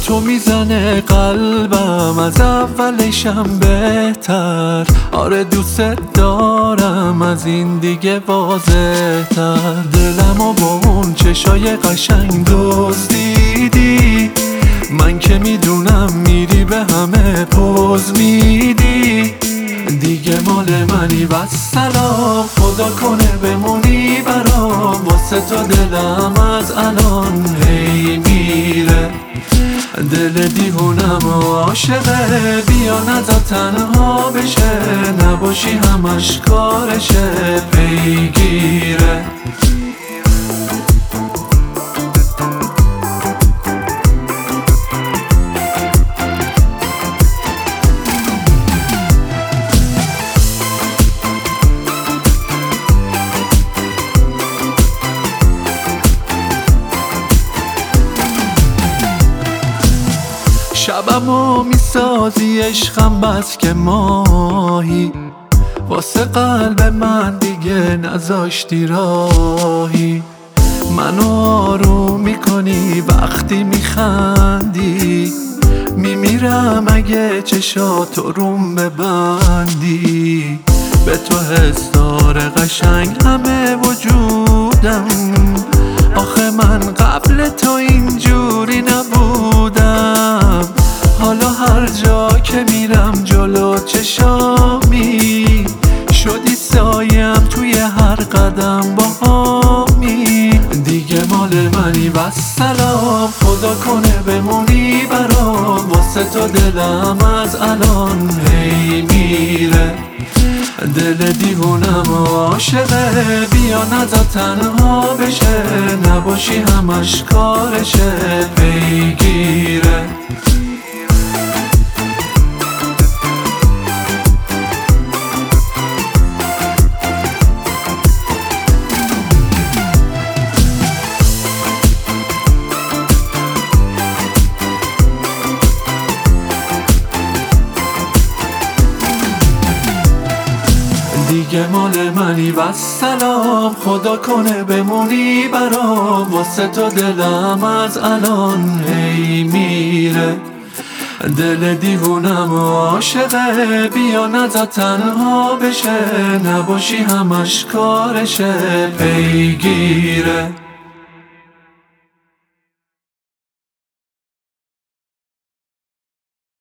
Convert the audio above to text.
تو میزنه قلبم از اولشم بهتر. آره دوست دارم از این دیگه واضح تر. دلمو با اون چشای قشنگ دزدیدی، من که میدونم میری به همه پوز میدی. دیگه مال منی والسلام، خدا کنه بمونی برام. واسه تو دلم از الان هی میره، دل دیوونم و عاشقه. بیا نذار تنها بشه، نباشی همش کارشه پیگیره. شبمو میسازی عشقم بس که ماهی، واسه قلب من دیگه نذاشتی راهی. منو آروم میکنی وقتی میخندی، میمیرم اگه چشاتو روم ببندی. به تو حسار قشنگ همه وجودم، آخه من قبل تو اینجوری نبودم. حالا هر جا که میرم جلو چشامی، شدی سایم توی هر قدم باهامی. دیگه مال منی والسلام، خدا کنه بمونی برام. واسه تو دلم از الان هی میره، دل دیوونم و عاشقه. بیا نذار تنها بشه، نباشی همش کارشه پیگیره. دیگه مال منی والسلام، خدا کنه بمونی برام. واسه تو دلم از الان هی میره، دل دیوونم و عاشقه. بیا نذار تنها بشه، نباشی همش کارشه پیگیره.